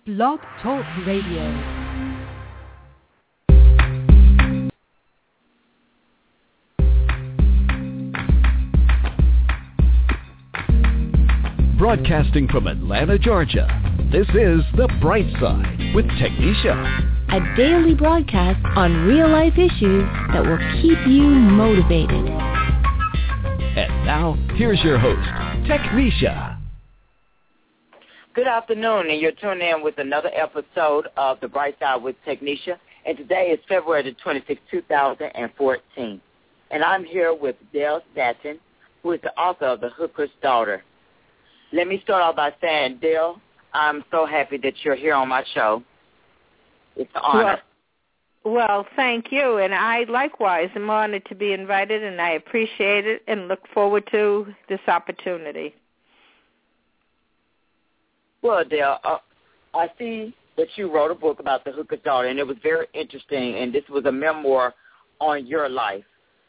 Blog Talk Radio. Broadcasting from Atlanta, Georgia, this is The Bright Side with Technisha. A daily broadcast on real-life issues that will keep you motivated. And now, here's your host, Technisha. Good afternoon, and you're tuned in with another episode of The Bright Side with Technisha. And today is February the 26th, 2014. And I'm here with Dale Staton, who is the author of The Hooker's Daughter. Let me start off by saying, Dale, I'm so happy that you're here on my show. It's an honor. Well, thank you, and I likewise am honored to be invited, and I appreciate it and look forward to this opportunity. Well, Dale, I see that you wrote a book about The Hooker's Daughter, and it was very interesting, and this was a memoir on your life.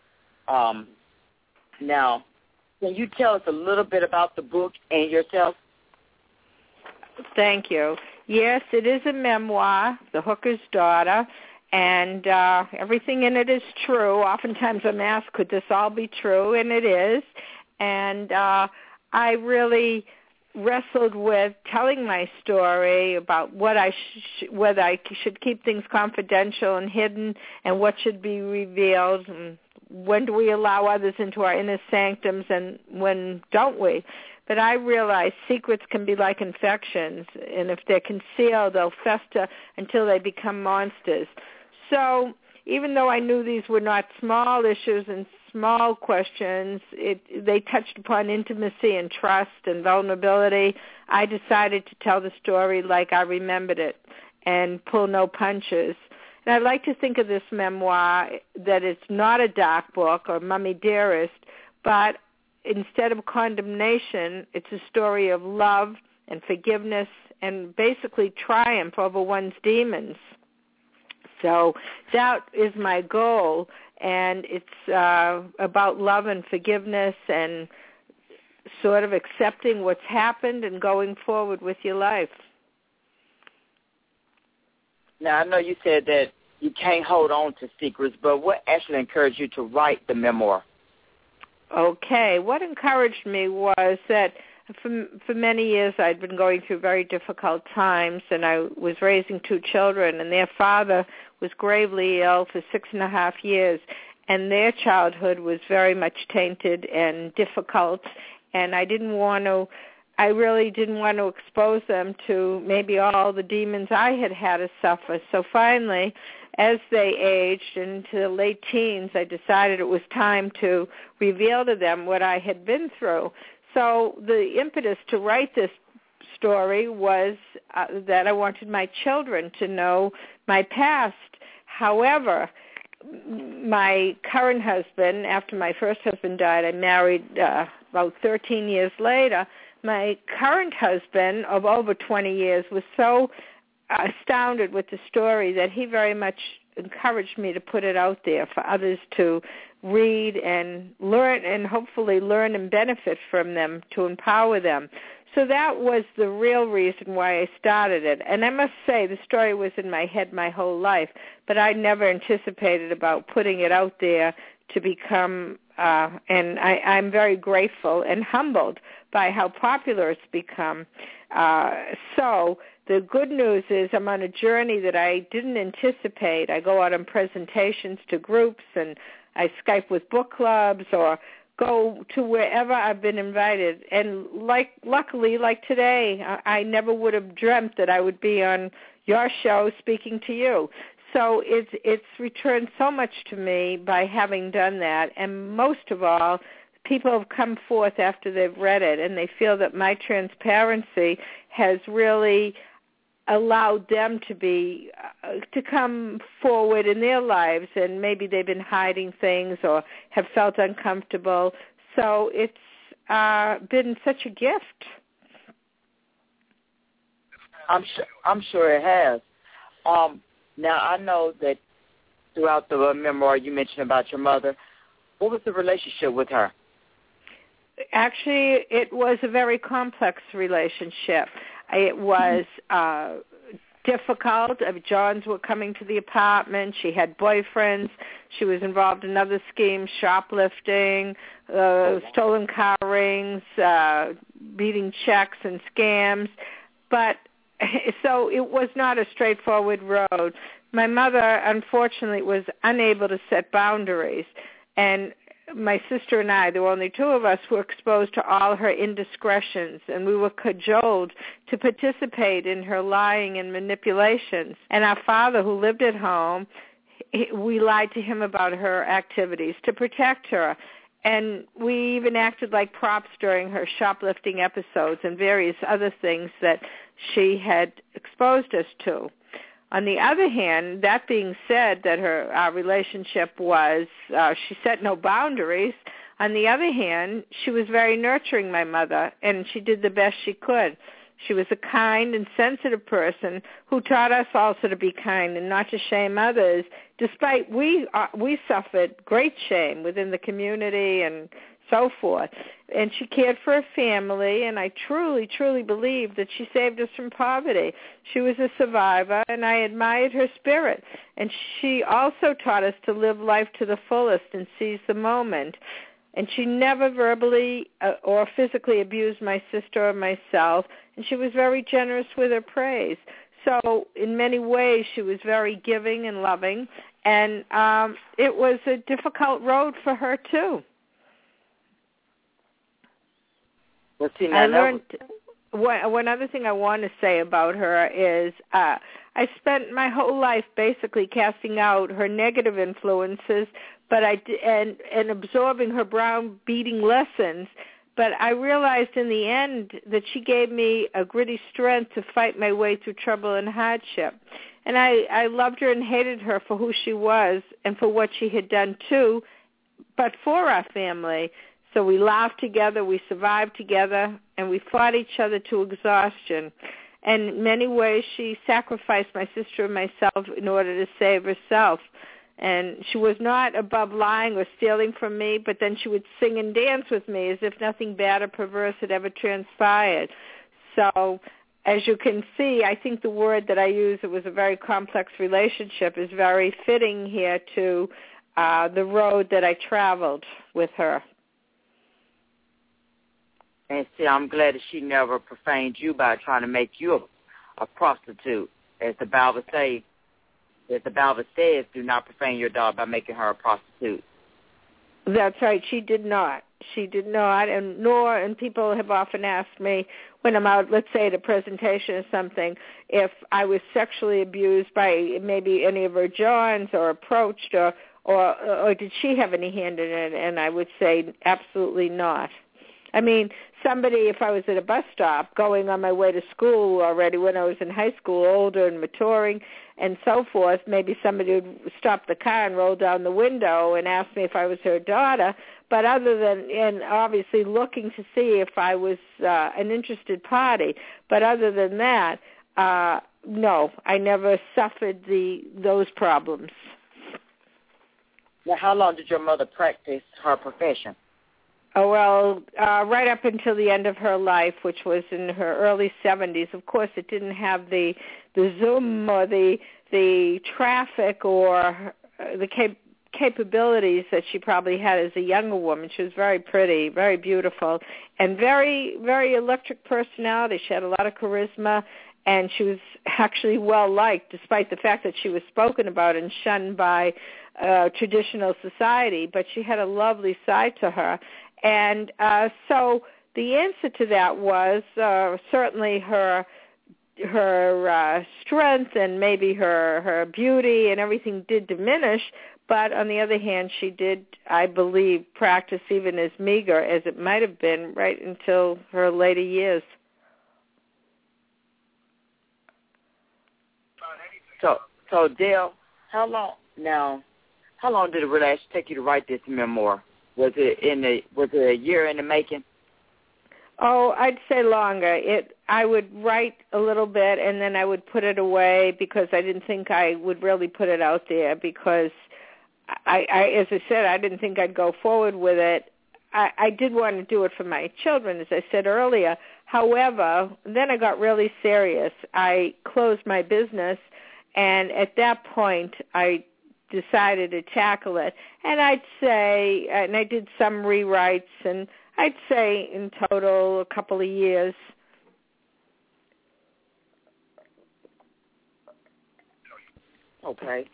Now, can you tell us a little bit about the book and yourself? Thank you. Yes, it is a memoir, The Hooker's Daughter, and everything in it is true. Oftentimes I'm asked, could this all be true? And it is. And I really wrestled with telling my story about what whether I should keep things confidential and hidden and what should be revealed, and when do we allow others into our inner sanctums and when don't we? But I realize secrets can be like infections, and if they're concealed, they'll fester until they become monsters. So even though I knew these were not small issues and small questions, they touched upon intimacy and trust and vulnerability, I decided to tell the story like I remembered it and pull no punches. And I like to think of this memoir that it's not a dark book or Mummy Dearest, but instead of condemnation, it's a story of love and forgiveness and basically triumph over one's demons. So that is my goal, and it's about love and forgiveness and sort of accepting what's happened and going forward with your life. Now, I know you said that you can't hold on to secrets, but what actually encouraged you to write the memoir? Okay. What encouraged me was that for many years I'd been going through very difficult times, and I was raising two children, and their father was gravely ill for 6.5 years, and their childhood was very much tainted and difficult, and I really didn't want to expose them to maybe all the demons I had to suffer. So finally, as they aged into the late teens, I decided it was time to reveal to them what I had been through. So the impetus to write this story was that I wanted my children to know my past. However, my current husband, after my first husband died, I married about 13 years later. My current husband of over 20 years was so astounded with the story that he very much encouraged me to put it out there for others to read and learn, and hopefully learn and benefit from them, to empower them. So that was the real reason why I started it. And I must say, the story was in my head my whole life, but I never anticipated about putting it out there to become, and I'm very grateful and humbled by how popular it's become. So the good news is I'm on a journey that I didn't anticipate. I go out on presentations to groups, and I Skype with book clubs or go to wherever I've been invited. And luckily, like today, I never would have dreamt that I would be on your show speaking to you. So it's returned so much to me by having done that. And most of all, people have come forth after they've read it, and they feel that my transparency has really allowed them to come forward in their lives, and maybe they've been hiding things or have felt uncomfortable. So it's been such a gift. I'm sure it has. Now, I know that throughout the memoir you mentioned about your mother. What was the relationship with her? Actually, it was a very complex relationship. It was difficult. Johns were coming to the apartment. She had boyfriends. She was involved in other schemes, shoplifting, stolen car rings, beating checks and scams. But so it was not a straightforward road. My mother, unfortunately, was unable to set boundaries. And my sister and I, there were only two of us, were exposed to all her indiscretions, and we were cajoled to participate in her lying and manipulations. And our father, who lived at home, we lied to him about her activities to protect her. And we even acted like props during her shoplifting episodes and various other things that she had exposed us to. On the other hand, that being said, that our relationship was, she set no boundaries. On the other hand, she was very nurturing, my mother, and she did the best she could. She was a kind and sensitive person who taught us also to be kind and not to shame others, despite we suffered great shame within the community and so forth. And she cared for her family, and I truly, truly believe that she saved us from poverty. She was a survivor, and I admired her spirit. And she also taught us to live life to the fullest and seize the moment. And she never verbally or physically abused my sister or myself, and she was very generous with her praise. So in many ways, she was very giving and loving, and it was a difficult road for her, too. Well, see, I learned one other thing I want to say about her is I spent my whole life basically casting out her negative influences, but and absorbing her brow-beating lessons. But I realized in the end that she gave me a gritty strength to fight my way through trouble and hardship. And I loved her and hated her for who she was and for what she had done too, but for our family. So we laughed together, we survived together, and we fought each other to exhaustion. And in many ways, she sacrificed my sister and myself in order to save herself. And she was not above lying or stealing from me, but then she would sing and dance with me as if nothing bad or perverse had ever transpired. So as you can see, I think the word that I use, it was a very complex relationship, is very fitting here to the road that I traveled with her. And see, I'm glad that she never profaned you by trying to make you a prostitute. As the Bible says, do not profane your daughter by making her a prostitute. That's right. She did not. She did not. And people have often asked me when I'm out, let's say at a presentation or something, if I was sexually abused by maybe any of her Johns or approached or did she have any hand in it? And I would say absolutely not. I mean, somebody, if I was at a bus stop going on my way to school already when I was in high school, older and maturing and so forth, maybe somebody would stop the car and roll down the window and ask me if I was her daughter. But other than, and obviously looking to see if I was an interested party, but other than that, no, I never suffered those problems. Now, how long did your mother practice her profession? Oh, well, right up until the end of her life, which was in her early 70s. Of course, it didn't have the Zoom or the traffic or the capabilities that she probably had as a younger woman. She was very pretty, very beautiful, and very, very electric personality. She had a lot of charisma, and she was actually well-liked, despite the fact that she was spoken about and shunned by traditional society. But she had a lovely side to her. And so the answer to that was certainly her strength and maybe her beauty and everything did diminish. But on the other hand, she did, I believe, practice even as meager as it might have been right until her later years. So Dale, how long did it actually take you to write this memoir? Was it a year in the making? Oh, I'd say longer. I would write a little bit and then I would put it away because I didn't think I would really put it out there because I as I said, I didn't think I'd go forward with it. I did want to do it for my children, as I said earlier. However, then I got really serious. I closed my business, and at that point, I decided to tackle it. And I'd say, and I did some rewrites, and I'd say in total a couple of years. Okay.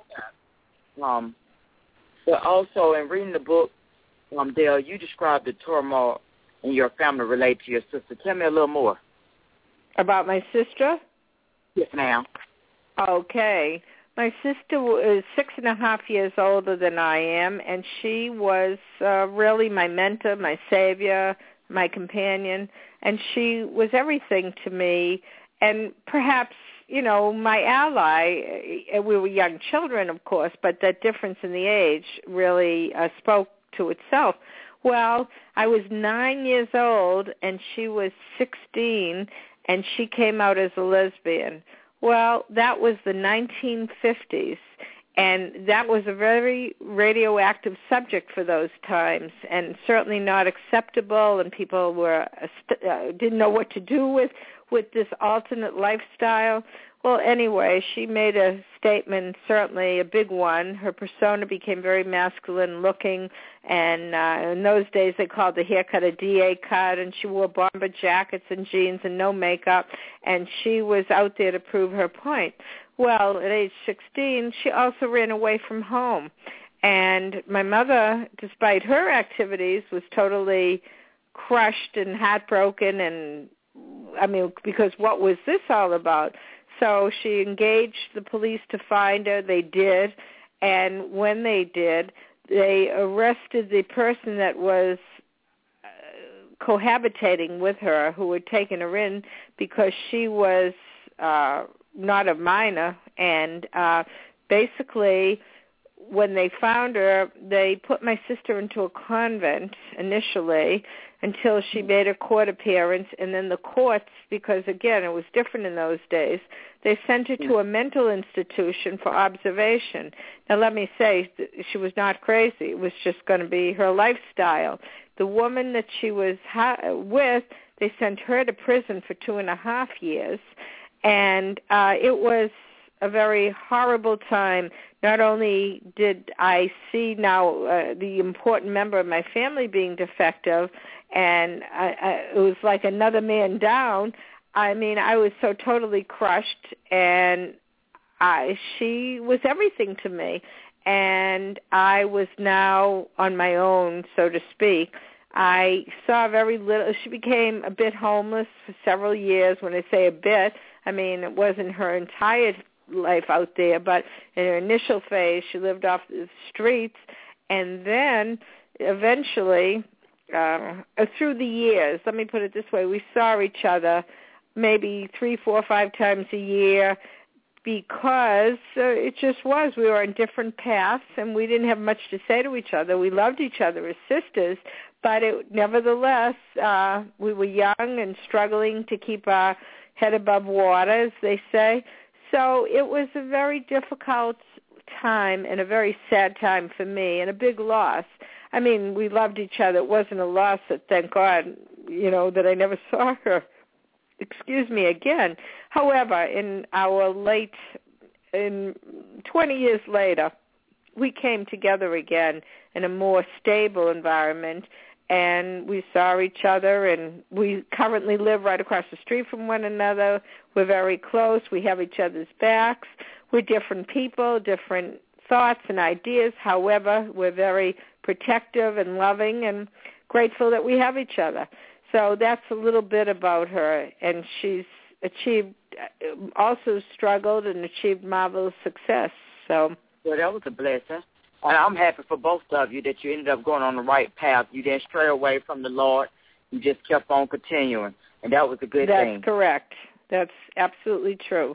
But also, in reading the book, Dale, you described the turmoil in your family related to your sister. Tell me a little more. About my sister? Yes, ma'am. Okay. My sister is 6.5 years older than I am, and she was really my mentor, my savior, my companion, and she was everything to me, and perhaps, you know, my ally. We were young children, of course, but that difference in the age really spoke to itself. Well, I was 9 years old, and she was 16, and she came out as a lesbian. Well, that was the 1950s, and that was a very radioactive subject for those times, and certainly not acceptable, and people were didn't know what to do with this alternate lifestyle. Well, anyway, she made a statement, certainly a big one. Her persona became very masculine-looking, and in those days they called the haircut a DA cut, and she wore bomber jackets and jeans and no makeup, and she was out there to prove her point. Well, at age 16, she also ran away from home, and my mother, despite her activities, was totally crushed and heartbroken, and, I mean, because what was this all about? So she engaged the police to find her. They did. And when they did, they arrested the person that was cohabitating with her, who had taken her in, because she was not a minor. And basically, when they found her, they put my sister into a convent initially until she made a court appearance, and then the courts, because, again, it was different in those days, they sent her to a mental institution for observation. Now, let me say, she was not crazy. It was just going to be her lifestyle. The woman that she was with, they sent her to prison for 2.5 years, and it was a very horrible time. Not only did I see now the important member of my family being defective, and it was like another man down. I mean, I was so totally crushed, and she was everything to me. And I was now on my own, so to speak. I saw very little. She became a bit homeless for several years. When I say a bit, I mean it wasn't her entire life out there, but in her initial phase, she lived off the streets, and then eventually, through the years, let me put it this way, we saw each other maybe 3, 4, 5 times a year, because it just was. We were on different paths, and we didn't have much to say to each other. We loved each other as sisters, but nevertheless, we were young and struggling to keep our head above water, as they say. So it was a very difficult time and a very sad time for me, and a big loss. I mean, we loved each other. It wasn't a loss that, thank God, that I never saw her, again. However, in 20 years later, we came together again in a more stable environment, and we saw each other, and we currently live right across the street from one another. We're very close. We have each other's backs. We're different people, different thoughts and ideas. However, we're very protective and loving and grateful that we have each other. So that's a little bit about her, and she's also struggled and achieved marvelous success. So, well, that was a blessing. And I'm happy for both of you that you ended up going on the right path. You didn't stray away from the Lord. You just kept on continuing, and that was a good thing. That's correct. That's absolutely true.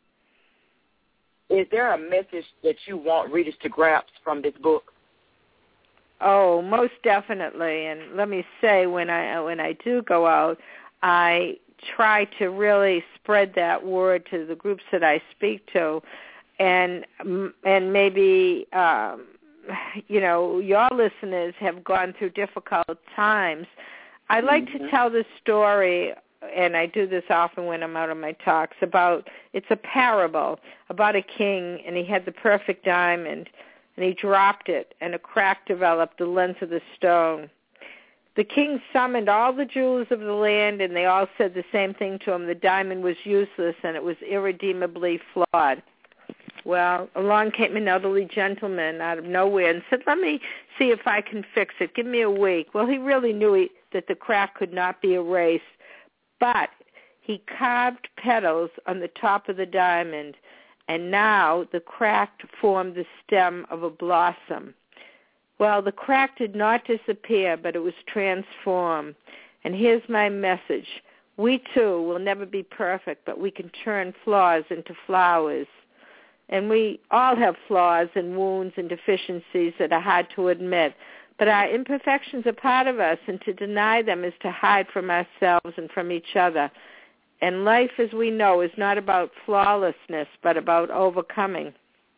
Is there a message that you want readers to grasp from this book? Oh, most definitely. And let me say, when I do go out, I try to really spread that word to the groups that I speak to, and maybe your listeners have gone through difficult times, I like to tell this story, and I do this often when I'm out on my talks, it's a parable about a king, and he had the perfect diamond, and he dropped it, and a crack developed the length of the stone. The king summoned all the jewelers of the land, and they all said the same thing to him. The diamond was useless, and it was irredeemably flawed. Well, along came an elderly gentleman out of nowhere and said, let me see if I can fix it. Give me a week. Well, he really knew that the crack could not be erased, but he carved petals on the top of the diamond, and now the crack formed the stem of a blossom. Well, the crack did not disappear, but it was transformed. And here's my message. We, too, will never be perfect, but we can turn flaws into flowers. And we all have flaws and wounds and deficiencies that are hard to admit. But our imperfections are part of us, and to deny them is to hide from ourselves and from each other. And life, as we know, is not about flawlessness, but about overcoming.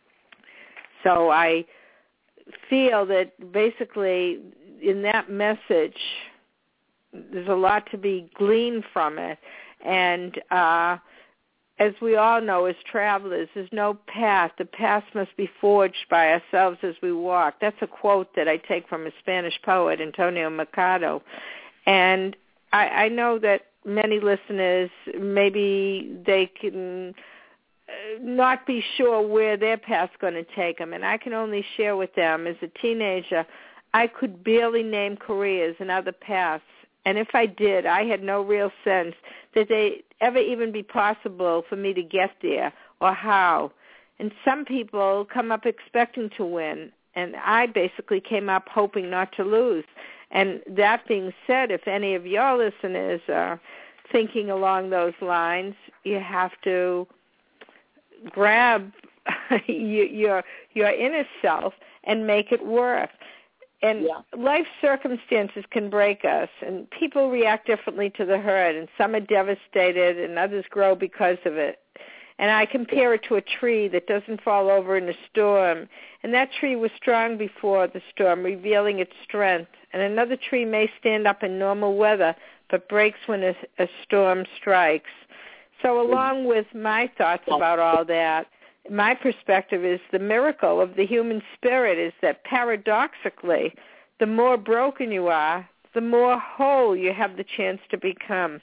So I feel that basically in that message there's a lot to be gleaned from it. And as we all know, as travelers, there's no path. The path must be forged by ourselves as we walk. That's a quote that I take from a Spanish poet, Antonio Machado. And I know that many listeners, maybe they can not be sure where their path's going to take them. And I can only share with them, as a teenager, I could barely name careers and other paths. And if I did, I had no real sense that they ever even be possible for me to get there or how. And some people come up expecting to win, and I basically came up hoping not to lose. And that being said, if any of your listeners are thinking along those lines, you have to grab your inner self and make it work. And life circumstances can break us, and people react differently to the hurt, and some are devastated, and others grow because of it. And I compare it to a tree that doesn't fall over in a storm, and that tree was strong before the storm, revealing its strength. And another tree may stand up in normal weather, but breaks when a storm strikes. So along with my thoughts about all that, my perspective is the miracle of the human spirit is that paradoxically, the more broken you are, the more whole you have the chance to become.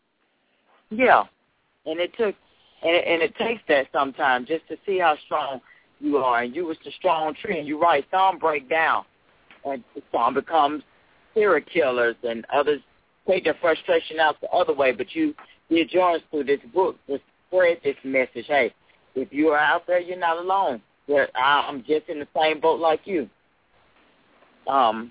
Yeah, and it takes that sometimes just to see how strong you are. And you was the strong tree, and you're right, some break down, and some becomes serial killers, and others take their frustration out the other way. But you join us through this book to spread this message. Hey, if you are out there, you're not alone. I'm just in the same boat like you. Now,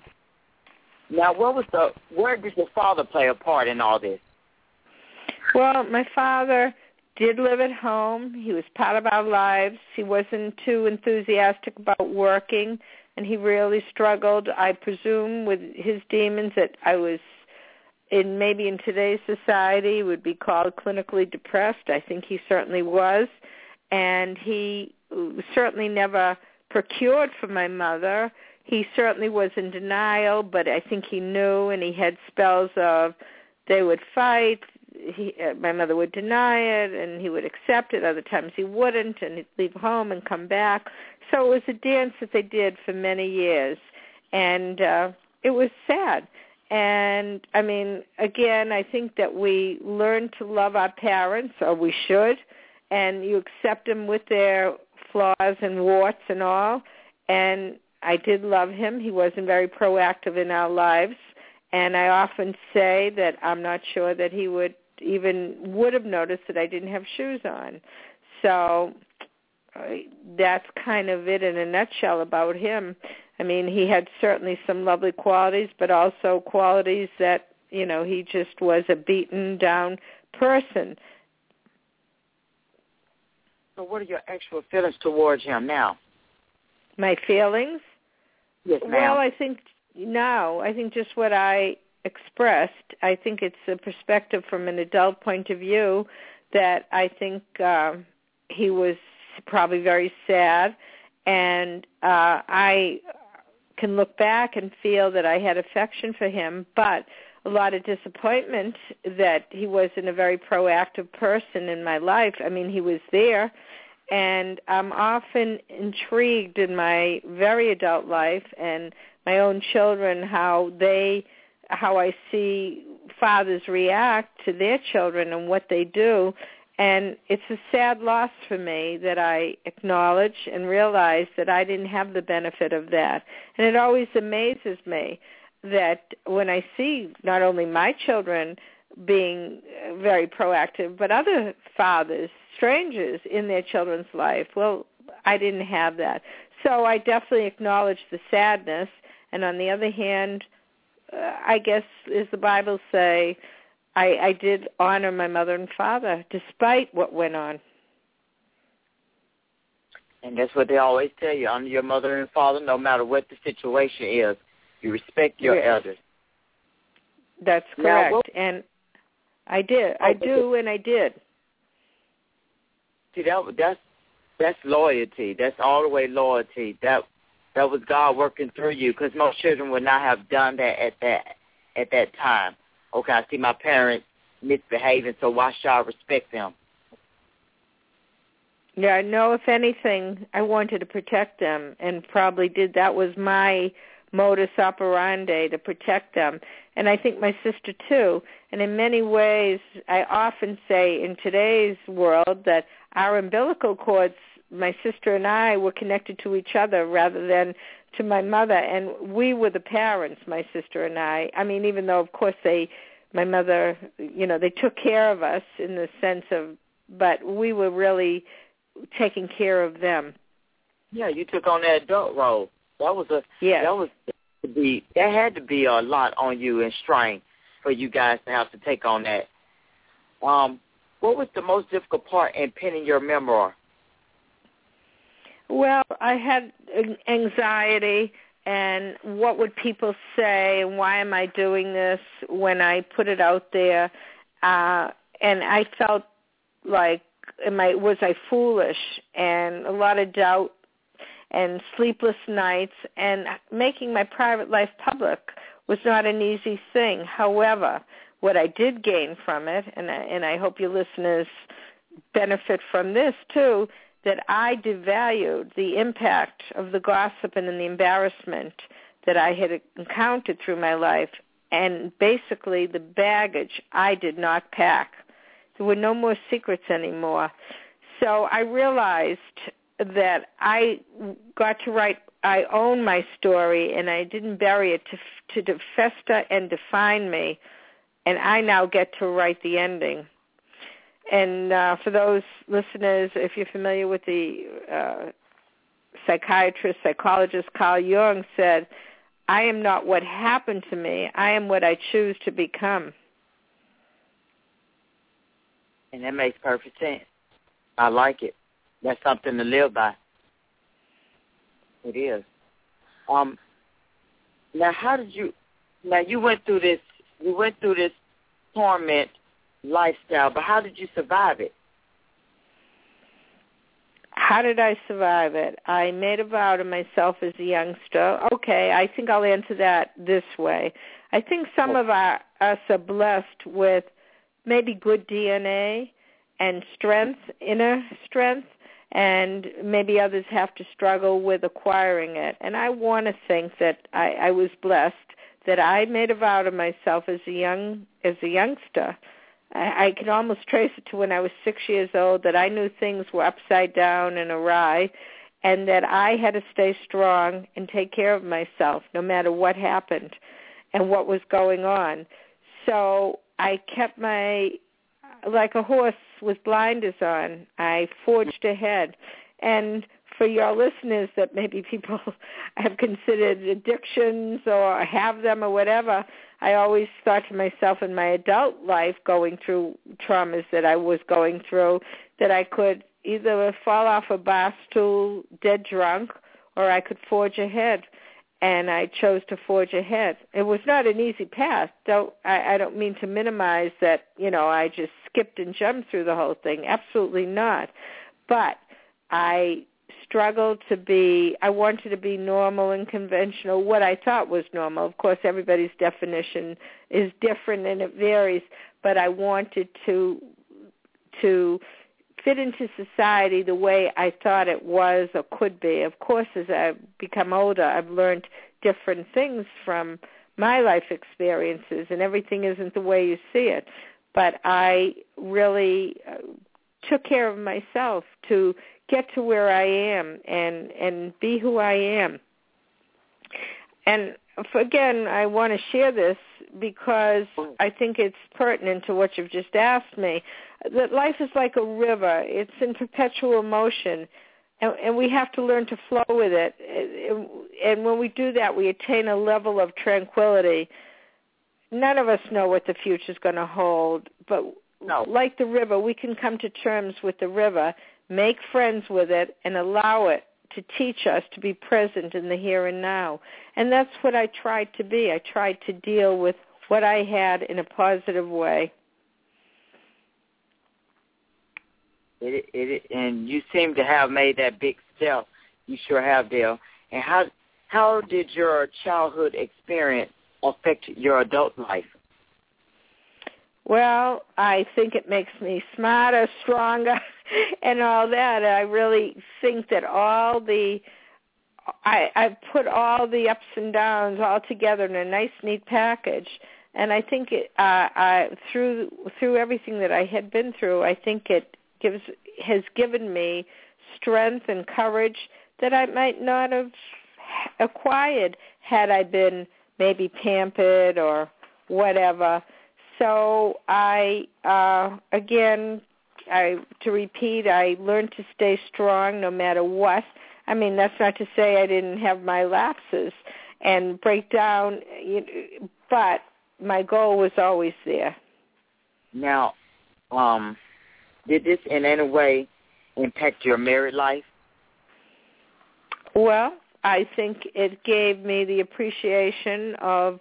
where did your father play a part in all this? Well, my father did live at home. He was part of our lives. He wasn't too enthusiastic about working, and he really struggled, I presume, with his demons that I was maybe in today's society would be called clinically depressed. I think he certainly was. And he certainly never procured for my mother. He certainly was in denial, but I think he knew, and he had spells of they would fight. My mother would deny it, and he would accept it. Other times he wouldn't, and he'd leave home and come back. So it was a dance that they did for many years, and it was sad. And, I mean, again, I think that we learn to love our parents, or we should, and you accept them with their flaws and warts and all. And I did love him. He wasn't very proactive in our lives. And I often say that I'm not sure that he would have noticed that I didn't have shoes on. So that's kind of it in a nutshell about him. I mean, he had certainly some lovely qualities, but also qualities that, he just was a beaten down person. So what are your actual feelings towards him now? My feelings? Yes, ma'am. Well, I think just what I expressed. I think it's a perspective from an adult point of view that I think he was probably very sad, and I can look back and feel that I had affection for him, but a lot of disappointment that he wasn't a very proactive person in my life. I mean, he was there, and I'm often intrigued in my very adult life and my own children how I see fathers react to their children and what they do. And it's a sad loss for me that I acknowledge and realize that I didn't have the benefit of that. And it always amazes me that when I see not only my children being very proactive, but other fathers, strangers in their children's life, well, I didn't have that. So I definitely acknowledge the sadness. And on the other hand, I guess, as the Bible say, I did honor my mother and father despite what went on. And that's what they always tell you, honor your mother and father no matter what the situation is. You respect your elders. That's correct. And I did. I do, and I did. See, that's loyalty. That's all the way loyalty. That was God working through you, because most children would not have done that at that time. Okay, I see my parents misbehaving, so why should I respect them? Yeah, no, if anything, I wanted to protect them and probably did. That was my modus operandi, to protect them. And I think my sister, too. And in many ways, I often say in today's world that our umbilical cords, my sister and I, were connected to each other rather than to my mother. And we were the parents, my sister and I. I mean, even though, of course, my mother, they took care of us in the sense of, but we were really taking care of them. Yeah, you took on that adult role. That had to be a lot on you and strain for you guys to have to take on that. What was the most difficult part in penning your memoir? Well, I had anxiety and what would people say and why am I doing this when I put it out there. And I felt like, was I foolish? And a lot of doubt and sleepless nights, and making my private life public was not an easy thing. However, what I did gain from it, and I hope your listeners benefit from this too, that I devalued the impact of the gossip and the embarrassment that I had encountered through my life, and basically the baggage I did not pack. There were no more secrets anymore. So I realized that I got to write, I own my story, and I didn't bury it to fester and define me, and I now get to write the ending. And for those listeners, if you're familiar with the psychologist Carl Jung said, I am not what happened to me, I am what I choose to become. And that makes perfect sense. I like it. That's something to live by. It is. Now, you went through this torment lifestyle, but how did you survive it? How did I survive it? I made a vow to myself as a youngster. Okay, I think I'll answer that this way. I think some of us are blessed with maybe good DNA and strength, inner strength, and maybe others have to struggle with acquiring it. And I want to think that I was blessed that I made a vow to myself as a youngster. I can almost trace it to when I was 6 years old, that I knew things were upside down and awry, and that I had to stay strong and take care of myself no matter what happened and what was going on. So I kept like a horse with blinders on, I forged ahead. And for your listeners that maybe people have considered addictions or have them or whatever, I always thought to myself in my adult life, going through traumas that I was going through, that I could either fall off a bar stool dead drunk or I could forge ahead. And I chose to forge ahead. It was not an easy path. I don't mean to minimize that, I just skipped and jumped through the whole thing. Absolutely not. But I struggled to be, I wanted to be normal and conventional, what I thought was normal. Of course, everybody's definition is different and it varies, but I wanted to fit into society the way I thought it was or could be. Of course, as I've become older, I've learned different things from my life experiences, and everything isn't the way you see it. But I really took care of myself to get to where I am and be who I am. And again, I want to share this because I think it's pertinent to what you've just asked me, that life is like a river. It's in perpetual motion, and we have to learn to flow with it. And when we do that, we attain a level of tranquility. None of us know what the future is going to hold, but like the river, we can come to terms with the river, make friends with it, and allow it to teach us to be present in the here and now. And that's what I tried to be. I tried to deal with what I had in a positive way. And you seem to have made that big step. You sure have, Dale. And how did your childhood experience affect your adult life? Well, I think it makes me smarter, stronger, and all that. I really think that I've put all the ups and downs all together in a nice, neat package. And I think through everything that I had been through, I think it has given me strength and courage that I might not have acquired had I been maybe pampered or whatever. So to repeat, I learned to stay strong no matter what. I mean, that's not to say I didn't have my lapses and break down, but my goal was always there. Now, did this in any way impact your married life? Well, I think it gave me the appreciation of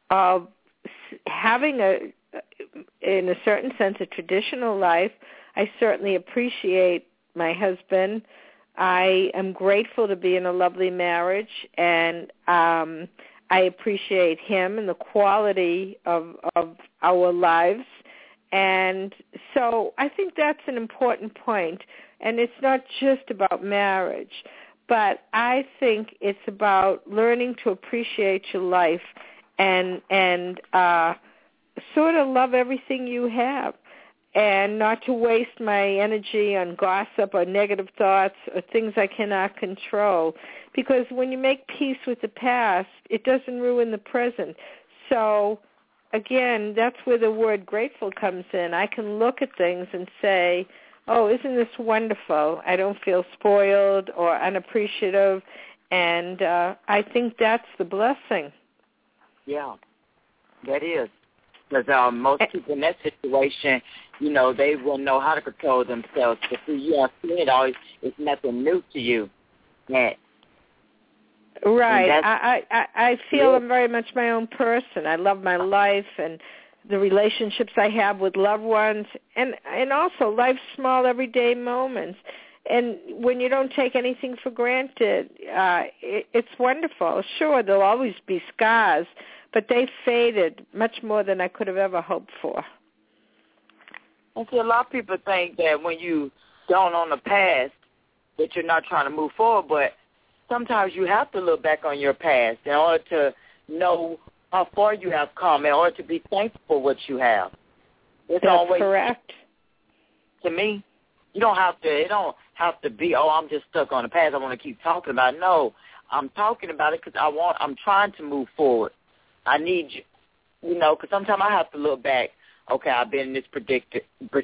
having in a certain sense, a traditional life. I certainly appreciate my husband. I am grateful to be in a lovely marriage, and I appreciate him and the quality of our lives. And so I think that's an important point. And it's not just about marriage, but I think it's about learning to appreciate your life and sort of love everything you have, and not to waste my energy on gossip or negative thoughts or things I cannot control. Because when you make peace with the past, it doesn't ruin the present. So, again, that's where the word grateful comes in. I can look at things and say, oh, isn't this wonderful? I don't feel spoiled or unappreciative, and I think that's the blessing. Yeah, that is. Because most people in that situation, they will know how to control themselves. But see, you have seen it all. It's nothing new to you. Right. I feel I'm very much my own person. I love my life and the relationships I have with loved ones, and also life's small everyday moments. And when you don't take anything for granted, it's wonderful. Sure, there'll always be scars, but they faded much more than I could have ever hoped for. And see, a lot of people think that when you don't on the past, that you're not trying to move forward, but sometimes you have to look back on your past in order to know how far you have come, in order to be thankful for what you have. That's always correct. To me, it don't have to be, I'm just stuck on the past, I want to keep talking about it. No, I'm talking about it because I'm trying to move forward. I need you, because sometimes I have to look back. Okay, I've been in this predicament,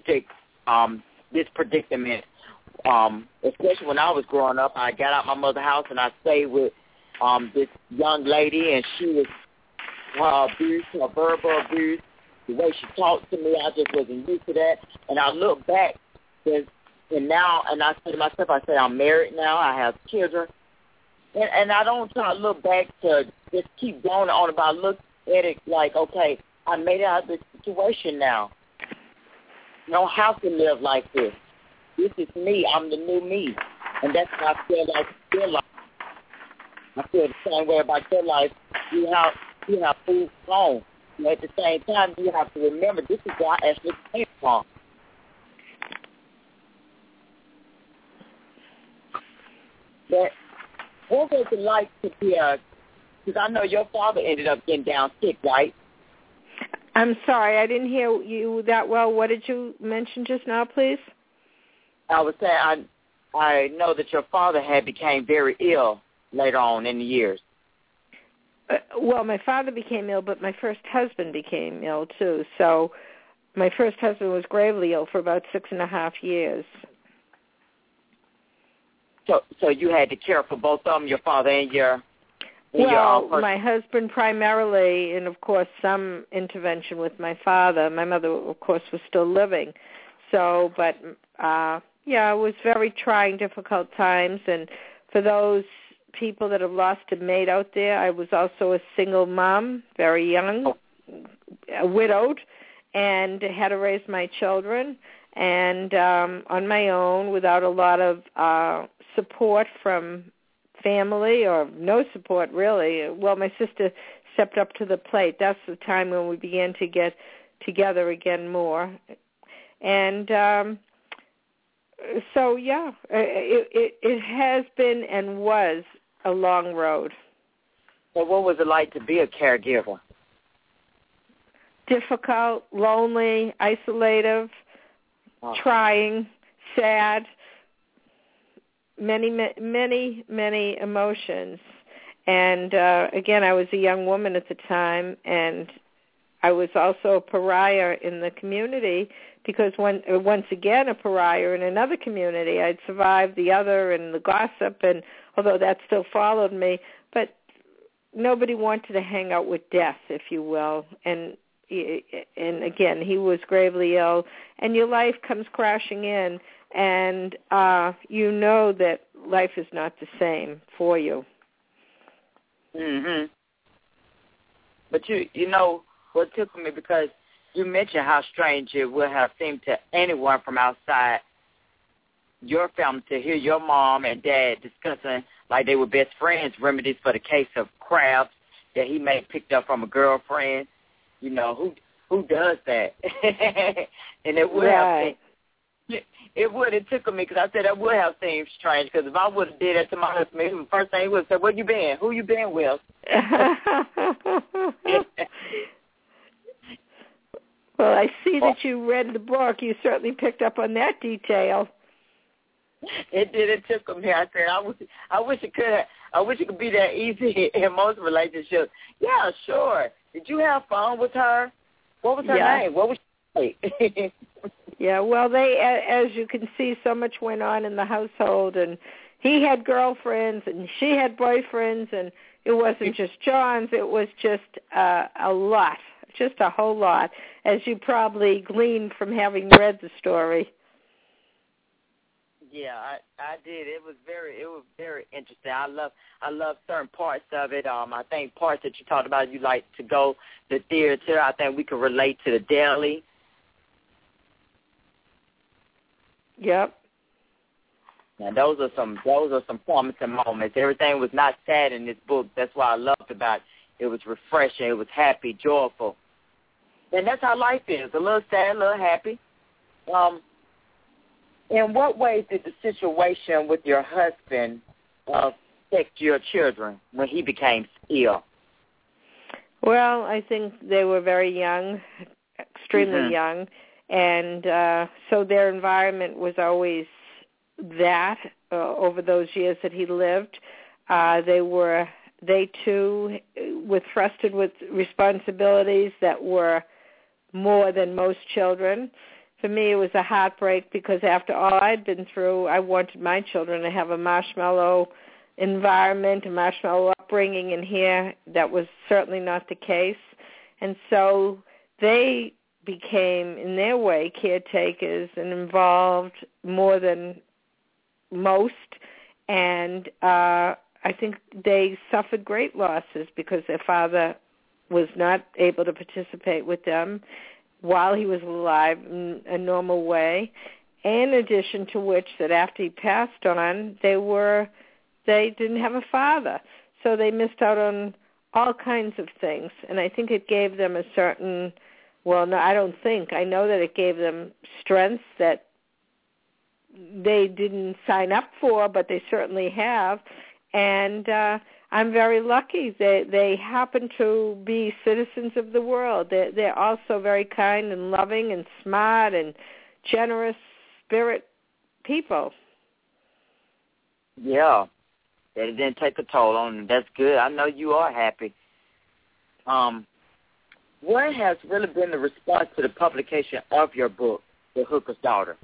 especially when I was growing up. I got out my mother's house and I stayed with this young lady, and she was abuse, her verbal abuse, the way she talked to me, I just wasn't used to that. And I look back, and I say to myself, I'm married now, I have children, and I don't try to look back to just keep going on about, look at it like, okay, I made it out of this situation now. You don't have to live like this. This is me. I'm the new me. And that's what I feel like your life. I feel the same way about your life. You have food home. At the same time, you have to remember this is where I actually came from. But what was it like to be because I know your father ended up getting down sick, right? I'm sorry, I didn't hear you that well. What did you mention just now, please? I was saying I know that your father had became very ill later on in the years. Well, my father became ill, but my first husband became ill, too. So my first husband was gravely ill for about 6.5 years. So you had to care for both of them, your father and your my husband primarily, and, of course, some intervention with my father. My mother, of course, was still living. So, but, it was very trying, difficult times. And for those people that have lost a mate out there, I was also a single mom, very young, widowed, and had to raise my children, and on my own without a lot of support from family or no support, really. Well, my sister stepped up to the plate. That's the time when we began to get together again more. And it has been and was a long road. So what was it like to be a caregiver? Difficult, lonely, isolative, trying, sad, many emotions. And again, I was a young woman at the time, and I was also a pariah in the community because once again a pariah in another community. I'd survived the other and the gossip, and although that still followed me, but nobody wanted to hang out with death, if you will. And again, he was gravely ill, and your life comes crashing in, and you know that life is not the same for you. Mhm. But you know what took me, because you mentioned how strange it would have seemed to anyone from outside your family to hear your mom and dad discussing like they were best friends, remedies for the case of crabs that he may have picked up from a girlfriend. You know, who does that? And it would have it took me, because I said that would have seemed strange, because if I would have did that to my husband, the first thing he would have said, where you been? Who you been with? Well, I see that you read the book. You certainly picked up on that detail. It did. It took me. I said, I wish it could. I wish it could be that easy in most relationships. Yeah, sure. Did you have fun with her? What was her name? What was she like? Yeah. Well, as you can see, so much went on in the household, and he had girlfriends, and she had boyfriends, and it wasn't just John's. It was just a lot. Just a whole lot, as you probably gleaned from having read the story. Yeah, I did. It was very interesting. I love certain parts of it. I think parts that you talked about, you like to go to the theater. I think we can relate to the deli. Yep. And those are some promising moments. Everything was not sad in this book. That's what I loved about it. It was refreshing. It was happy, joyful. And that's how life is, a little sad, a little happy. In what ways did the situation with your husband affect your children when he became ill? Well, I think they were very young, extremely young, and so their environment was always that over those years that he lived. They too were thrusted with responsibilities that were more than most children. For me, it was a heartbreak, because after all I'd been through, I wanted my children to have a marshmallow environment, a marshmallow upbringing, and here that was certainly not the case. And so they became, in their way, caretakers and involved more than most. And I think they suffered great losses because their father was not able to participate with them while he was alive in a normal way. In addition to which, that after he passed on, they didn't have a father. So they missed out on all kinds of things. And I think it gave them a certain, well, no, I don't think. I know that it gave them strength that they didn't sign up for, but they certainly have. And I'm very lucky. They happen to be citizens of the world. They're also very kind and loving and smart and generous spirit people. Yeah, that it didn't take a toll on them. That's good. I know you are happy. What has really been the response to the publication of your book, The Hooker's Daughter?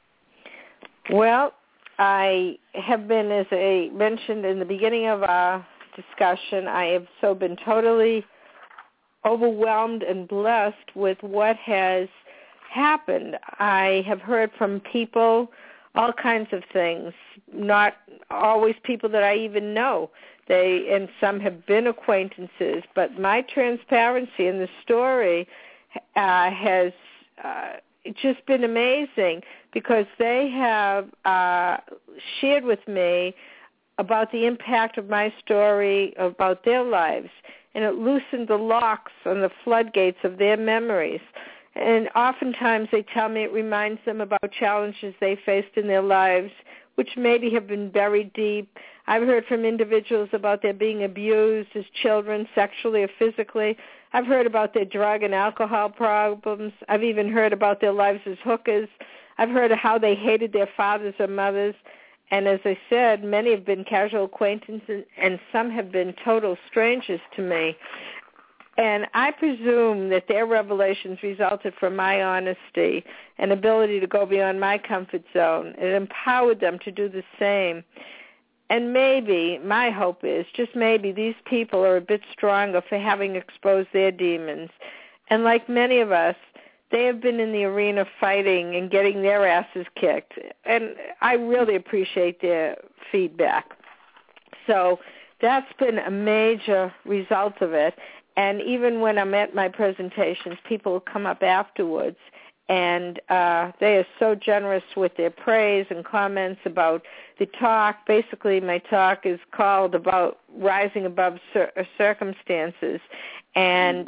Well, I have been, as I mentioned in the beginning of our discussion, I have been totally overwhelmed and blessed with what has happened. I have heard from people all kinds of things, not always people that I even know. And some have been acquaintances, but my transparency in the story has just been amazing, because they have shared with me about the impact of my story, about their lives, and it loosened the locks on the floodgates of their memories. And oftentimes they tell me it reminds them about challenges they faced in their lives, which maybe have been buried deep. I've heard from individuals about their being abused as children, sexually or physically. I've heard about their drug and alcohol problems. I've even heard about their lives as hookers. I've heard of how they hated their fathers or mothers. And as I said, many have been casual acquaintances, and some have been total strangers to me. And I presume that their revelations resulted from my honesty and ability to go beyond my comfort zone. It empowered them to do the same. And maybe, my hope is, just maybe, these people are a bit stronger for having exposed their demons. And like many of us, they have been in the arena fighting and getting their asses kicked. And I really appreciate their feedback. So that's been a major result of it. And even when I'm at my presentations, people will come up afterwards, and they are so generous with their praise and comments about the talk. Basically, my talk is called about rising above circumstances. And,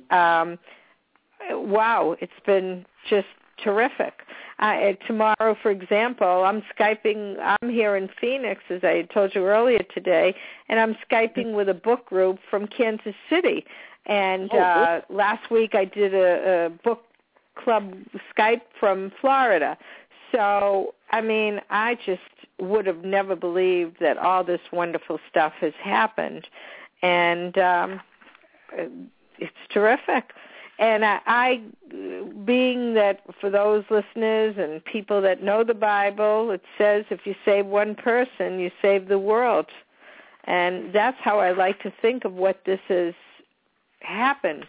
wow, it's been just terrific. Tomorrow, for example, I'm here in Phoenix, as I told you earlier today, and I'm Skyping with a book group from Kansas City. And last week I did a book club Skype from Florida. So, I mean, I just would have never believed that all this wonderful stuff has happened. And it's terrific. And I, being that for those listeners and people that know the Bible, it says if you save one person, you save the world. And that's how I like to think of what this is happened.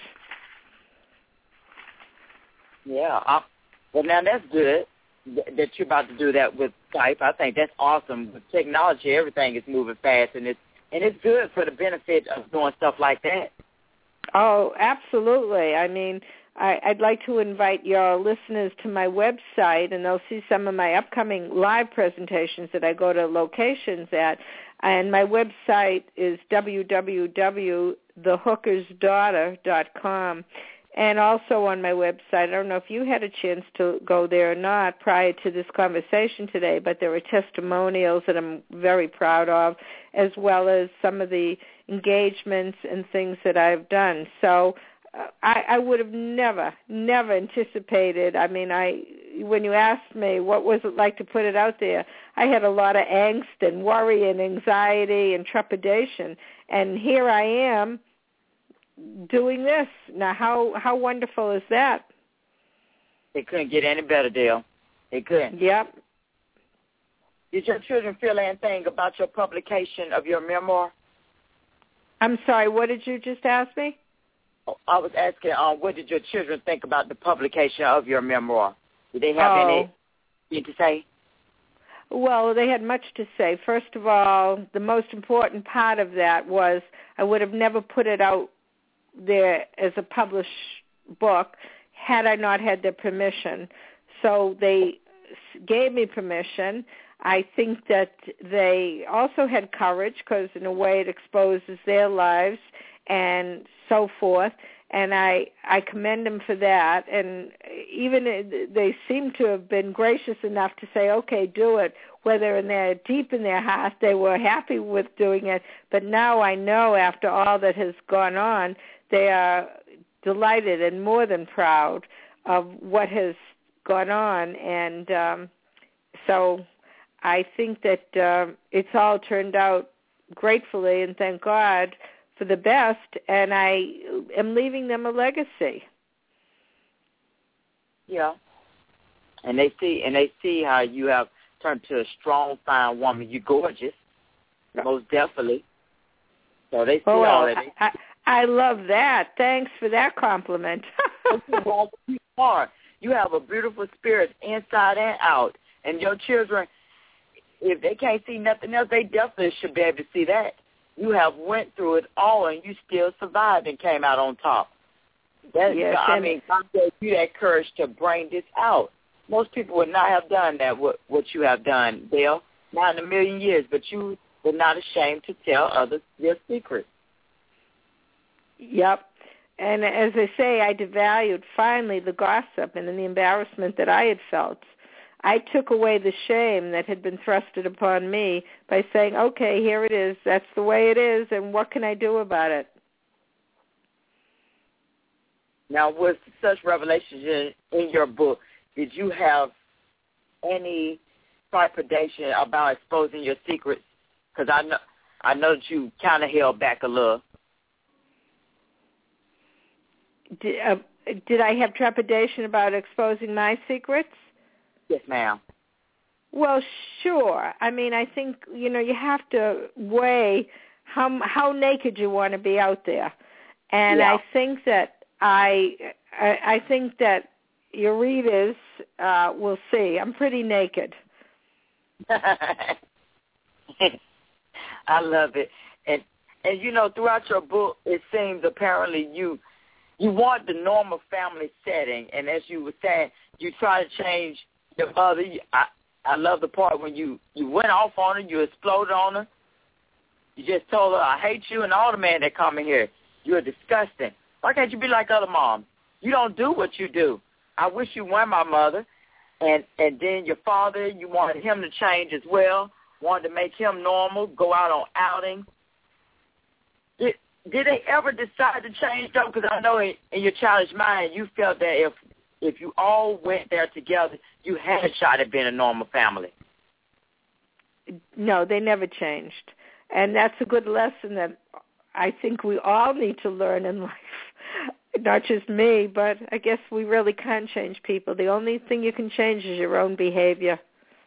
Yeah. Well, now that's good that you're about to do that with Skype. I think that's awesome. With technology, everything is moving fast, and it's good for the benefit of doing stuff like that. Oh, absolutely. I mean, I'd like to invite your listeners to my website, and they'll see some of my upcoming live presentations that I go to locations at. And my website is www.thehookersdaughter.com. And also on my website, I don't know if you had a chance to go there or not prior to this conversation today, but there are testimonials that I'm very proud of, as well as some of the engagements and things that I've done. So I would have never anticipated. I mean, when you asked me what was it like to put it out there, I had a lot of angst and worry and anxiety and trepidation. And here I am doing this. Now, how wonderful is that? It couldn't get any better, Dale. It couldn't. Yep. Did your children feel anything about your publication of your memoir? I'm sorry, what did you just ask me? I was asking, what did your children think about the publication of your memoir? Did they have anything to say? Well, they had much to say. First of all, the most important part of that was I would have never put it out there as a published book had I not had their permission. So they gave me permission. I think that they also had courage because in a way it exposes their lives and so forth. And I commend them for that. And even they seem to have been gracious enough to say, okay, do it. Whether deep in their heart they were happy with doing it. But now I know after all that has gone on, they are delighted and more than proud of what has gone on. And so I think that it's all turned out gratefully, and thank God for the best, and I am leaving them a legacy. Yeah. And they see how you have turned to a strong, fine woman. You're gorgeous, most definitely. So they see all that. I love that. Thanks for that compliment. You are. You have a beautiful spirit inside and out. And your children, if they can't see nothing else, they definitely should be able to see that. You have went through it all, and you still survived and came out on top. God gave you that courage to bring this out. Most people would not have done that, what you have done, Dale, not in a million years, but you were not ashamed to tell others your secrets. Yep. And as I say, I devalued finally the gossip and the embarrassment that I had felt. I took away the shame that had been thrusted upon me by saying, okay, here it is. That's the way it is, and what can I do about it? Now, with such revelations in your book, did you have any trepidation about exposing your secrets? Because I know that you kind of held back a little. Did I have trepidation about exposing my secrets? Yes, ma'am. Well, sure. I mean, I think, you have to weigh how naked you want to be out there. And yeah. I think that your readers will see. I'm pretty naked. I love it. And throughout your book, it seems apparently you want the normal family setting. And as you were saying, you try to change your mother. I love the part when you went off on her, you exploded on her. You just told her, I hate you and all the men that come in here. You're disgusting. Why can't you be like other moms? You don't do what you do. I wish you weren't my mother. And then your father, you wanted him to change as well, wanted to make him normal, go out on outings. Did they ever decide to change, though? Because I know in your childish mind you felt that if you all went there together, you had a shot at being a normal family. No, they never changed. And that's a good lesson that I think we all need to learn in life. Not just me, but I guess we really can't change people. The only thing you can change is your own behavior.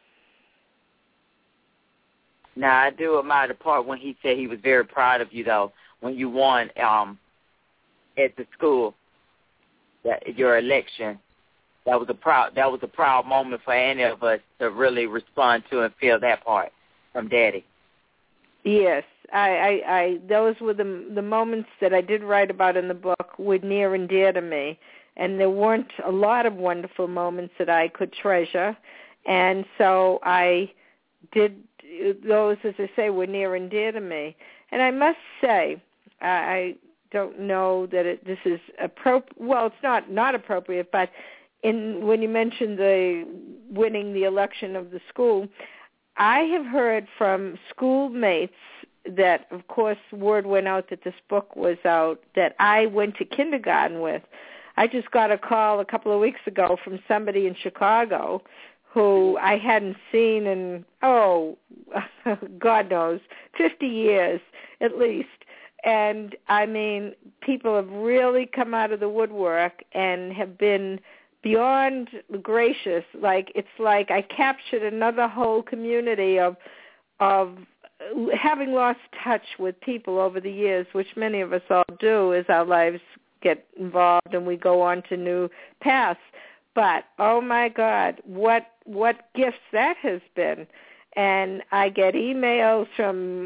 Now, I do admire the part when he said he was very proud of you, though, when you won at the school, your election. That was a proud moment for any of us to really respond to and feel that part from Daddy. Yes, I those were the moments that I did write about in the book were near and dear to me, and there weren't a lot of wonderful moments that I could treasure, and so I did those, as I say, were near and dear to me. And I must say, I don't know that this is appropriate. Well, it's not appropriate, but when you mentioned winning the election of the school, I have heard from schoolmates that, of course, word went out that this book was out that I went to kindergarten with. I just got a call a couple of weeks ago from somebody in Chicago who I hadn't seen in, God knows, 50 years at least. And, I mean, people have really come out of the woodwork and have been beyond gracious. It's like I captured another whole community of having lost touch with people over the years, which many of us all do as our lives get involved and we go on to new paths. But, oh, my God, what gifts that has been. And I get emails from,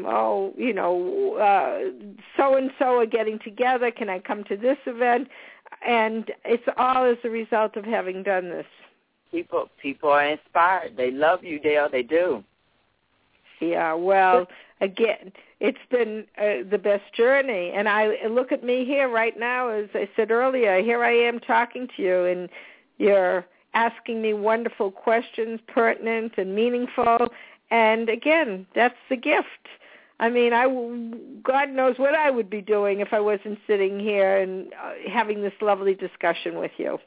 so-and-so are getting together. Can I come to this event? And it's all as a result of having done this. People are inspired. They love you, Dale. They do. Yeah, well, again, it's been the best journey. And I look at me here right now, as I said earlier, here I am talking to you, and you're asking me wonderful questions, pertinent and meaningful. And again, that's the gift. I mean, God knows what I would be doing if I wasn't sitting here and having this lovely discussion with you.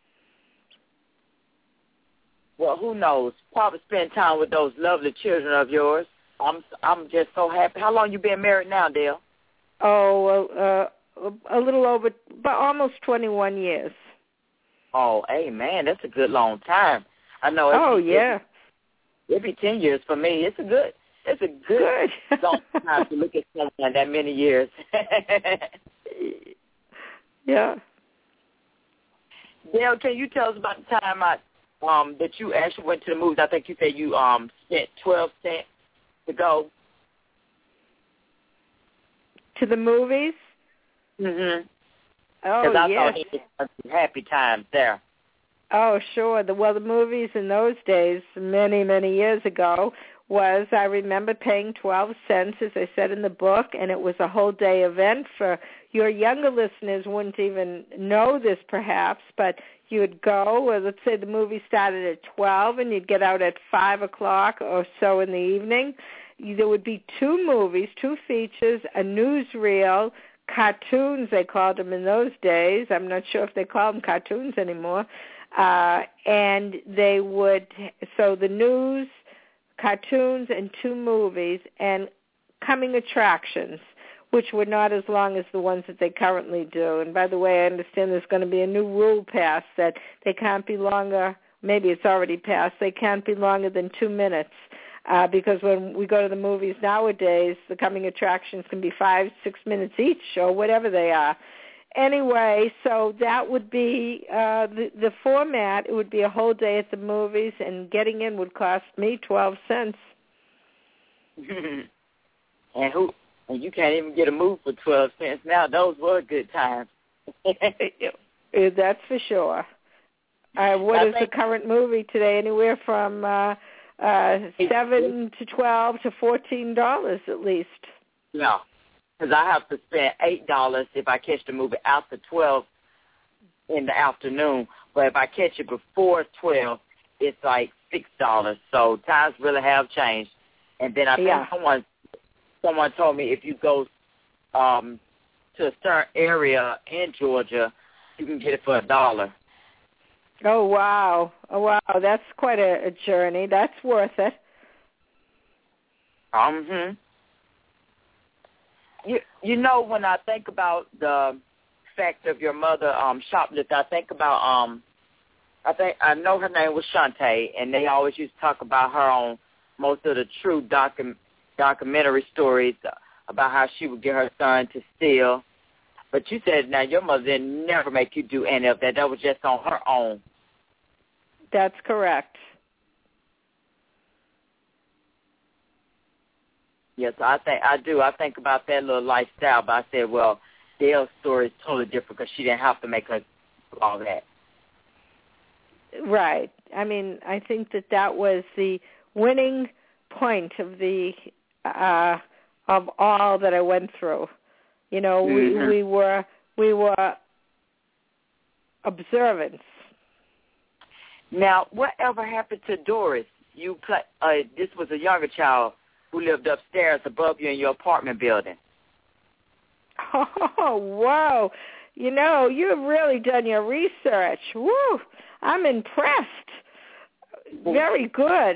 Well, who knows? Probably spend time with those lovely children of yours. I'm just so happy. How long you been married now, Dale? Oh, a little over, but almost 21 years. Oh, amen. That's a good long time. I know. It'd be 10 years for me. It's a good long time to look at someone that many years. Yeah. Dale, can you tell us about the time that you actually went to the movies? I think you said you spent 12 cents to go to the movies. Mhm. Oh, because I yes. thought it was happy times there. Oh, sure. The movies in those days, many, many years ago, was, I remember paying 12 cents, as I said in the book, and it was a whole day event. For your younger listeners wouldn't even know this perhaps, but you would go, or let's say the movie started at 12 and you'd get out at 5 o'clock or so in the evening. There would be 2 movies, 2 features, a newsreel, cartoons, they called them in those days. I'm not sure if they call them cartoons anymore. And they would, so the news, cartoons, and 2 movies, and coming attractions, which were not as long as the ones that they currently do. And by the way, I understand there's going to be a new rule passed that they can't be longer, maybe it's already passed, they can't be longer than 2 minutes. Because when we go to the movies nowadays, the coming attractions can be 5-6 minutes each or whatever they are. Anyway, so that would be the format. It would be a whole day at the movies, and getting in would cost me 12 cents. And you can't even get a move for 12 cents now. Those were good times. That's for sure. What is the current movie today? Anywhere from 7 to 12 to $14 at least. Yeah, because I have to spend $8 if I catch the movie after 12 in the afternoon. But if I catch it before 12, it's like $6. So times really have changed. And then I think someone told me if you go to a certain area in Georgia, you can get it for $1. Oh, wow. That's quite a journey. That's worth it. You know, when I think about the fact of your mother shoplifting, I think about I know her name was Shantae, and they always used to talk about her on most of the true documentary stories about how she would get her son to steal. But you said now your mother didn't never make you do any of that. That was just on her own. That's correct. Yes, I think about that little lifestyle, but I said, well, Dale's story is totally different because she didn't have to make her do all that. Right. I mean, I think that was the winning point of the of all that I went through. You know, we were observant. Now, whatever happened to Doris? This was a younger child who lived upstairs above you in your apartment building. Oh, whoa. You know, you've really done your research. Woo, I'm impressed. Very good.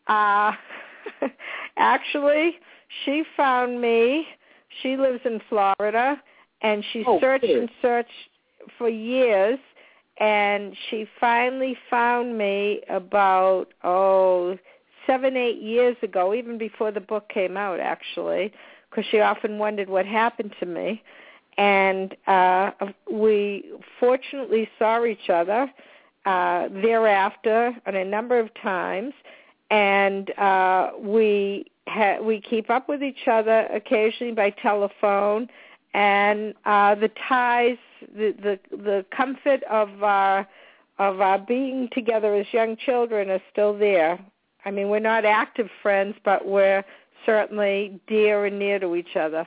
Actually, she found me. She lives in Florida, and she searched and searched for years, and she finally found me about, 7-8 years ago, even before the book came out, actually, because she often wondered what happened to me. And we fortunately saw each other thereafter on a number of times, and we keep up with each other occasionally by telephone, and the ties, the comfort of our our being together as young children are still there. I mean, we're not active friends, but we're certainly dear and near to each other.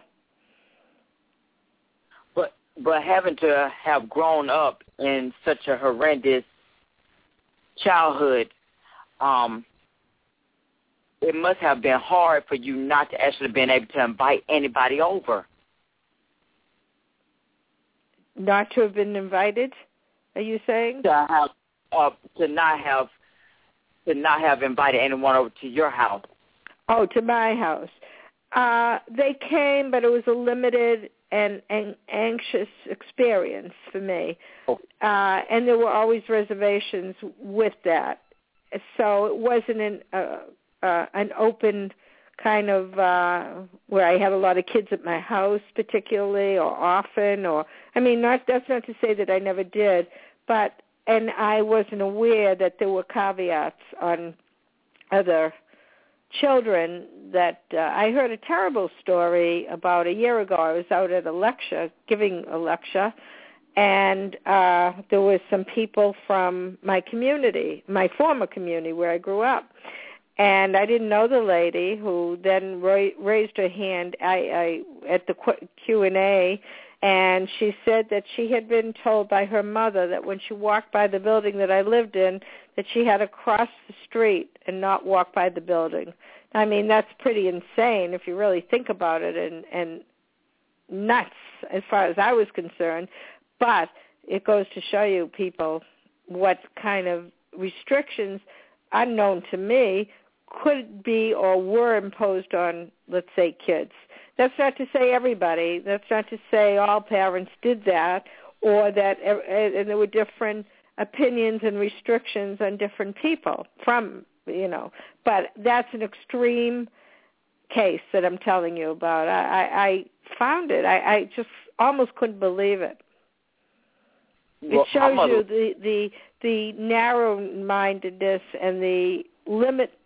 But having to have grown up in such a horrendous childhood, it must have been hard for you not to actually been able to invite anybody over. Not to have been invited, are you saying? To not have invited anyone over to your house. Oh, to my house. They came, but it was a limited and anxious experience for me. Oh. And there were always reservations with that. So it wasn't an open kind of where I had a lot of kids at my house particularly or often. That's not to say that I never did, and I wasn't aware that there were caveats on other children that I heard a terrible story about a year ago. I was out at a lecture, giving a lecture, and there were some people from my community, my former community where I grew up, and I didn't know the lady who then raised her hand at the Q&A, and she said that she had been told by her mother that when she walked by the building that I lived in, that she had to cross the street and not walk by the building. I mean, that's pretty insane if you really think about it, and nuts as far as I was concerned. But it goes to show you, people, what kind of restrictions, unknown to me, could be or were imposed on, let's say, kids. That's not to say everybody. That's not to say all parents did that, or that, and there were different opinions and restrictions on different people but that's an extreme case that I'm telling you about. I found it. I just almost couldn't believe it. It shows you the narrow-mindedness and the limit,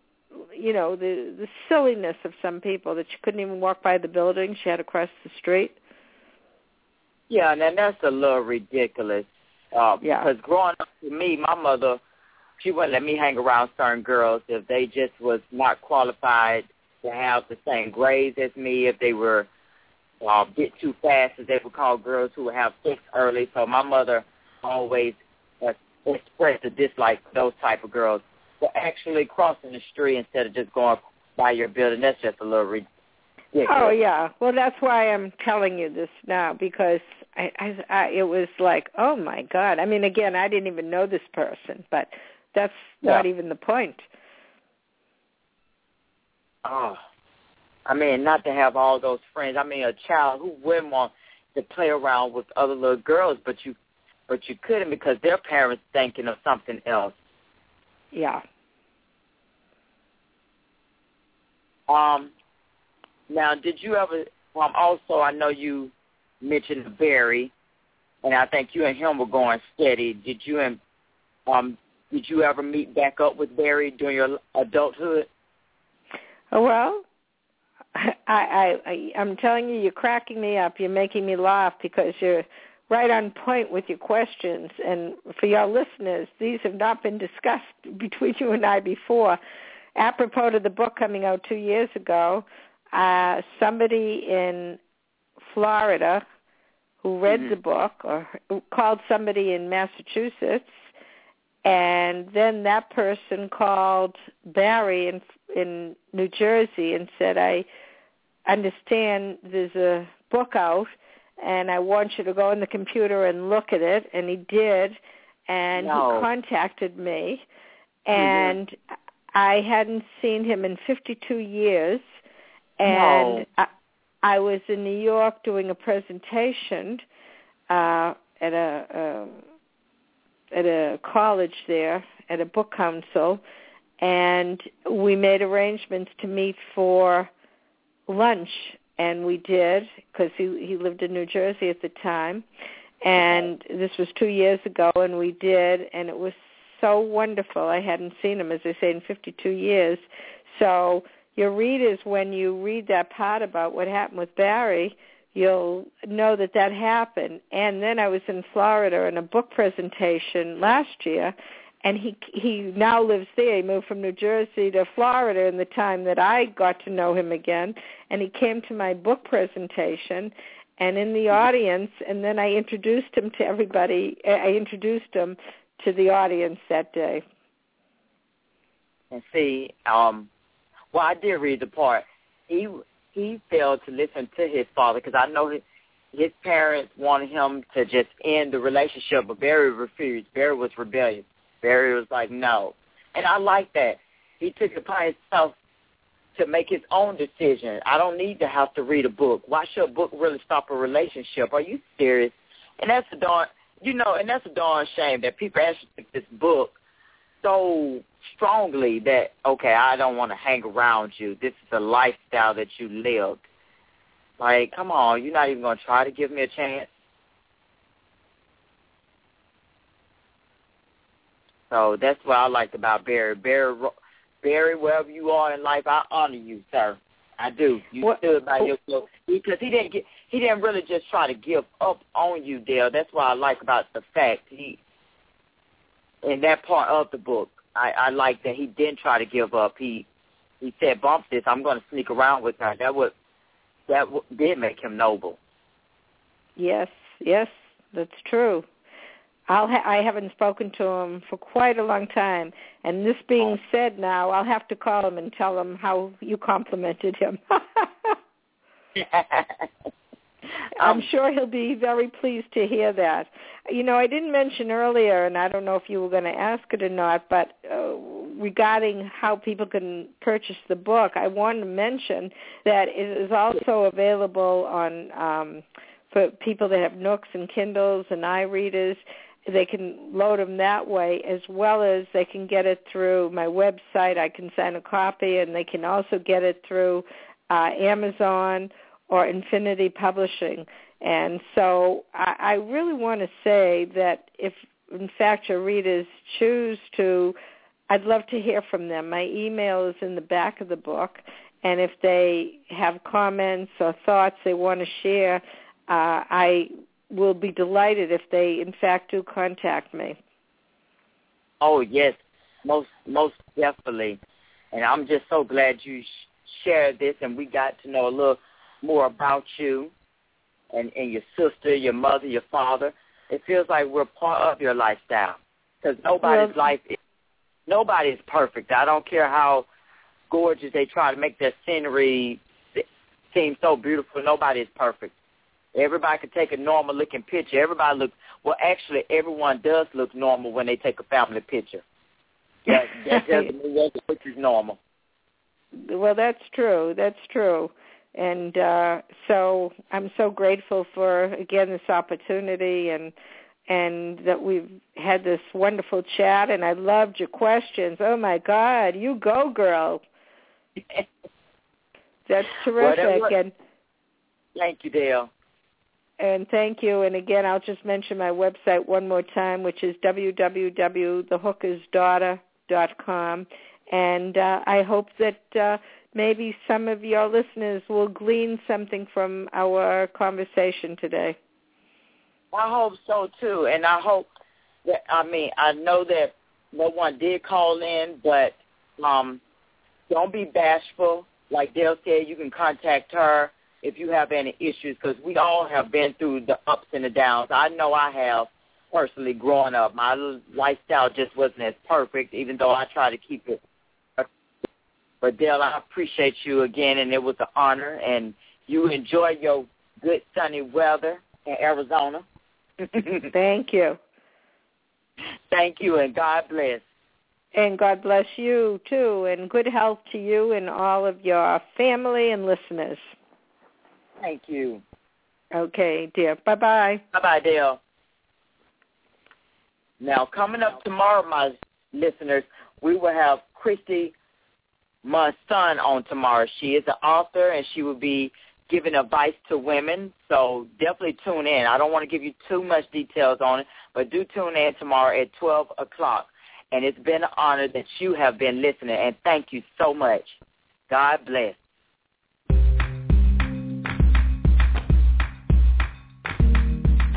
the silliness of some people that she couldn't even walk by the building. She had to cross the street. Yeah, and that's a little ridiculous. Because growing up to me, my mother, she wouldn't let me hang around certain girls if they just was not qualified to have the same grades as me, if they were a bit too fast, as they would call girls who would have sex early. So my mother always expressed a dislike for those type of girls. But actually crossing the street instead of just going by your building, that's just a little ridiculous. Oh, yeah. Well, that's why I'm telling you this now, because it was like, oh, my God. I mean, again, I didn't even know this person, but that's not even the point. Oh, I mean, not to have all those friends. I mean, a child who wouldn't want to play around with other little girls, but you couldn't because their parents thinking of something else. Yeah. Now, did you ever? Also, I know you mentioned Barry, and I think you and him were going steady. Did you ever meet back up with Barry during your adulthood? Well, I'm telling you, you're cracking me up. You're making me laugh because you're right on point with your questions. And for your listeners, these have not been discussed between you and I before. Apropos to the book coming out 2 years ago, somebody in Florida who read the book or called somebody in Massachusetts, and then that person called Barry in New Jersey and said, I understand there's a book out, and I want you to go on the computer and look at it. And he did, and he contacted me, and I hadn't seen him in 52 years, and I was in New York doing a presentation at a college there, at a book council, and we made arrangements to meet for lunch, and we did, because he lived in New Jersey at the time, and this was 2 years ago, and we did, and it was so wonderful. I hadn't seen him, as I say, in 52 years. So your readers, when you read that part about what happened with Barry, you'll know that happened. And then I was in Florida in a book presentation last year, and he now lives there. He moved from New Jersey to Florida in the time that I got to know him again, and he came to my book presentation and in the audience, and then I introduced him to everybody. I introduced him to the audience that day. And see, well, I did read the part. He failed to listen to his father, because I know his parents wanted him to just end the relationship, but Barry refused. Barry was rebellious. Barry was like, no. And I like that. He took it upon himself to make his own decision. I don't need to have to read a book. Why should a book really stop a relationship? Are you serious? And that's a darn shame that people actually took this book so strongly that, okay, I don't want to hang around you. This is a lifestyle that you lived. Like, come on, you're not even going to try to give me a chance? So that's what I liked about Barry. Barry, wherever you are in life, I honor you, sir. I do. You stood by yourself, because he didn't really just try to give up on you, Dale. That's what I like about the fact in that part of the book, I like that he didn't try to give up. He said, "Bump this. I'm going to sneak around with her." That did make him noble. Yes, that's true. I haven't spoken to him for quite a long time, and this being said now, I'll have to call him and tell him how you complimented him. I'm sure he'll be very pleased to hear that. You know, I didn't mention earlier, and I don't know if you were going to ask it or not, but regarding how people can purchase the book, I want to mention that it is also available on for people that have Nooks and Kindles and iReaders. They can load them that way, as well as they can get it through my website. I can send a copy, and they can also get it through Amazon or Infinity Publishing. And so I really want to say that if, in fact, your readers choose to, I'd love to hear from them. My email is in the back of the book, and if they have comments or thoughts they want to share, I will be delighted if they, in fact, do contact me. Oh, yes, most definitely. And I'm just so glad you shared this, and we got to know a little more about you and your sister, your mother, your father. It feels like we're part of your lifestyle, because nobody's perfect. I don't care how gorgeous they try to make their scenery seem so beautiful. Nobody is perfect. Everybody can take a normal-looking picture. Actually, everyone does look normal when they take a family picture. That doesn't mean that the picture's normal. Well, that's true. And so I'm so grateful for, again, this opportunity and that we've had this wonderful chat, and I loved your questions. Oh, my God, you go, girl. That's terrific. And thank you, Dale. And thank you. And, again, I'll just mention my website one more time, which is www.thehookersdaughter.com. And I hope that maybe some of your listeners will glean something from our conversation today. I hope so, too. And I hope that, I know that no one did call in, but don't be bashful. Like Dale said, you can contact her if you have any issues, because we all have been through the ups and the downs. I know I have personally growing up. My lifestyle just wasn't as perfect, even though I try to keep it. But, Dale, I appreciate you again, and it was an honor. And you enjoy your good sunny weather in Arizona. Thank you. Thank you, and God bless. And God bless you, too, and good health to you and all of your family and listeners. Thank you. Okay, dear. Bye-bye. Bye-bye, Dale. Now, coming up tomorrow, my listeners, we will have Christy Munson on tomorrow. She is an author, and she will be giving advice to women, so definitely tune in. I don't want to give you too much details on it, but do tune in tomorrow at 12 o'clock. And it's been an honor that you have been listening, and thank you so much. God bless.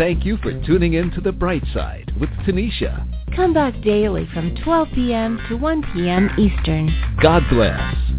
thank you for tuning in to The Bright Side with Tanisha. Come back daily from 12 p.m. to 1 p.m. Eastern. God bless.